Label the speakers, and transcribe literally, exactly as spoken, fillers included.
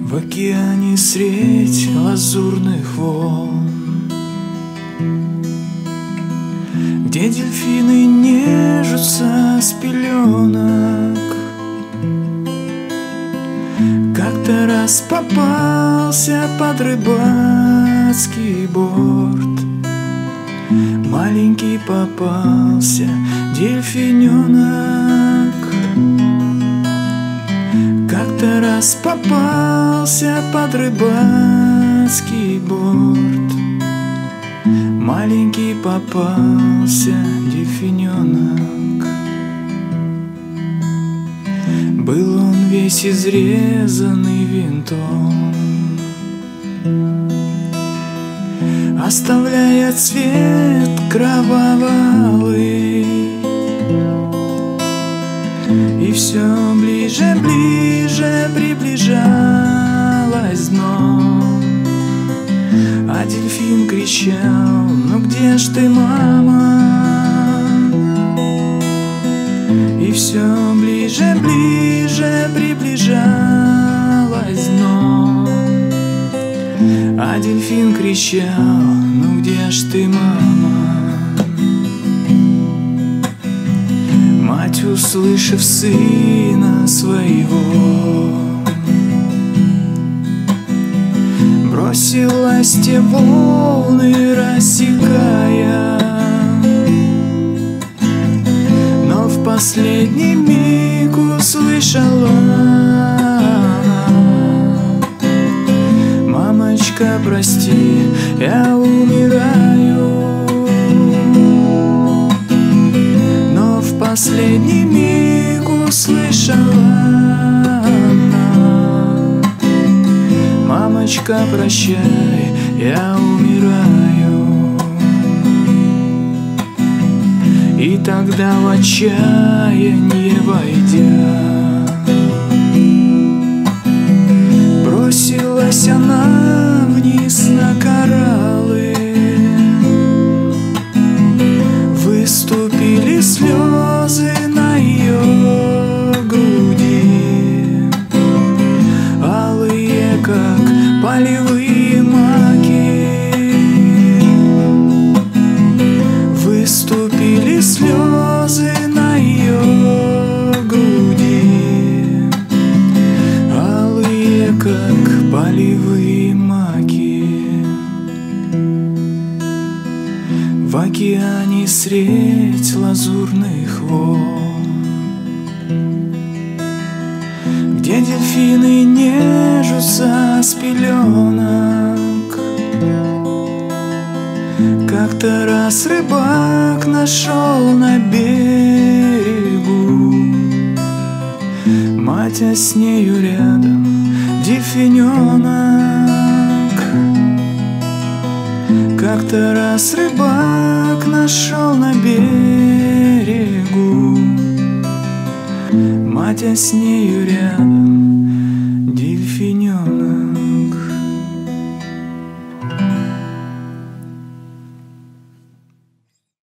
Speaker 1: В океане средь лазурных волн, где дельфины нежатся с пеленок. Как-то раз попался под рыбацкий борт, маленький попался дельфиненок. Как-то раз попался под рыбацкий борт, маленький попался дельфиненок. Был он весь изрезанный винтом, оставляя цвет кроваво-алый. И все ближе, ближе приближалось дно, а дельфин кричал: ну где ж ты, мама? И все ближе, ближе приближалось дно, а дельфин кричал: ну где ж ты, мама? Мать, услышав сына своего, бросилась те волны рассекая, но в последний миг услышала: мамочка, прости, я умираю. Но в последний миг услышала она: мамочка, прощай, я умираю. И тогда в отчаяние войдя, бросилась она вниз на кораллы. Выступили слезы на ее груди, алые, как полевые маки. Выступили слезы на ее груди, алые, как полевые маки. В океане средь лазурных волн, где дельфины нежатся с пеленок. Как-то раз рыбак нашел на берегу мать, а с нею рядом дельфиненок. Как-то раз рыбак нашел на берегу мать, а с нею рядом